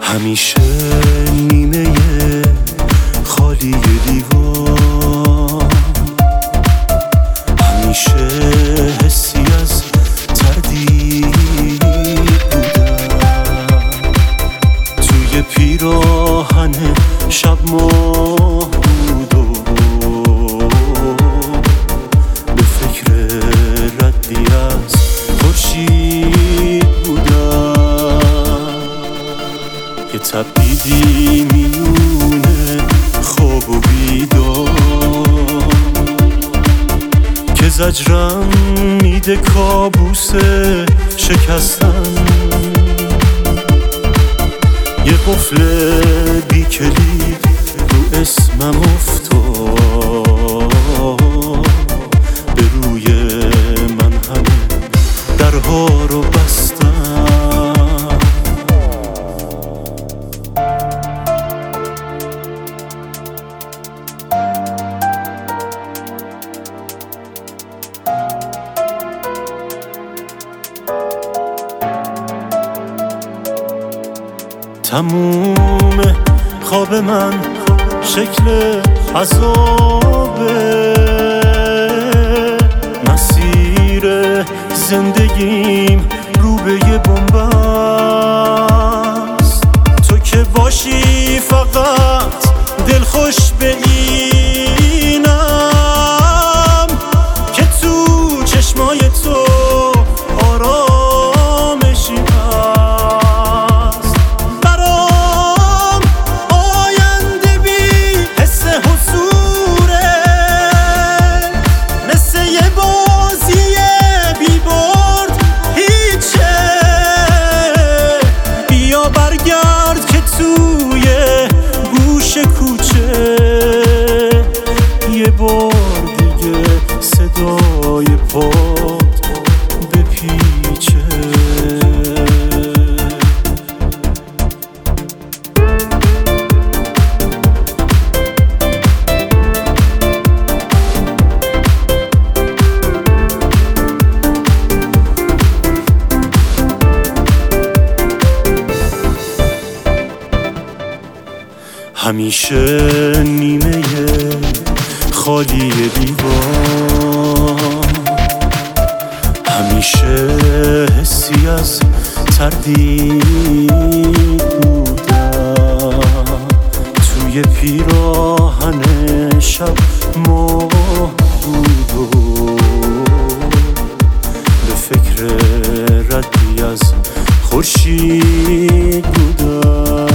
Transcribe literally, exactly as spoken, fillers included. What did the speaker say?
همیشه نیمه خالی لیوان، همیشه حسی از تردید بودم، توی پیراهن شب ماه بود و به فکر ردی از خورشید بودم. یه تبدیدی میونه خواب و بیدار که زجرم میده کابوس شکستن، یه قفل بی کلید رو اسمم افتاد، به روی من همه درها رو بستم. تموم خواب من شکل عذابه، مسیر زندگیم رو به یه بنبست. تو که باشی فقط دلخوش به اینم که تو چشمای تو آرامشی هست. برام آینده بی حس حضوره، مثل یه بازی بی برد هیچه. بیا برگرد که توی گوش کوچه یه بار دیگه صدای پات بپیچه. همیشه نیمه خالی لیوان، همیشه حسی از تردید بودم، توی پیراهن شب ماه بود و به فکر ردی از خورشید بودم.